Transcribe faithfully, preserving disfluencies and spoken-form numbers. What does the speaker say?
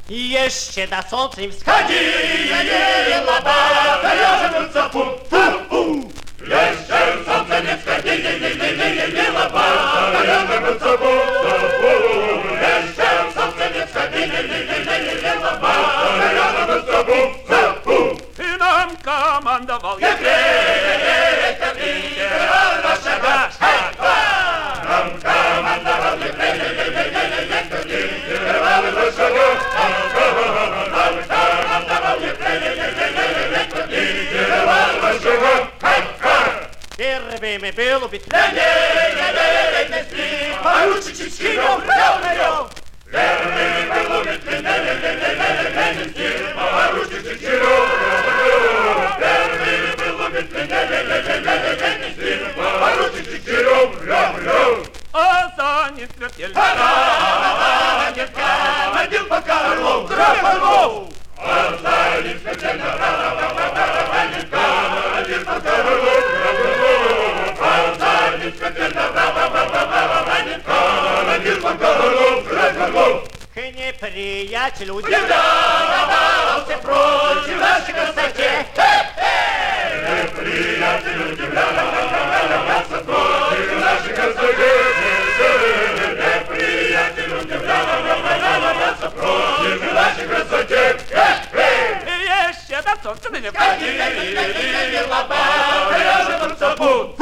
Jeszcze na słońce nie wschodzi, nie lopata, wiążę fu, fu, fu. Jeszcze słońce nie wschodzi, nie, nie, nie, nie, nie, nie lopata, wiążę fu, fu. Jeszcze słońce nie wschodzi, nie, nie, nie, nie, nie, nie lopata, wiążę fu, fu. Ty nam komandował, jak ręka bije, nasza gaz, hej, ha! Nam komandował, jak ręka bije, nasza gaz, первыми было бы поручик скинул, рёв, первыми было бы поручик скинул, первыми было бы поручик скинул, рёв, а за не смертельно. Она не командир по Карлу, Трафалов, а за не смертельно, не командир по Карлу, а за не смертельно, командир по Карлу, Трафалов. неприятель Удивлялся против нашей красоте. Неприятель удивлялся против нашей красоте. Неприятель удивлялся против нашей красоте. Jeszcze na słońce nie Лопата, я же тут забуд.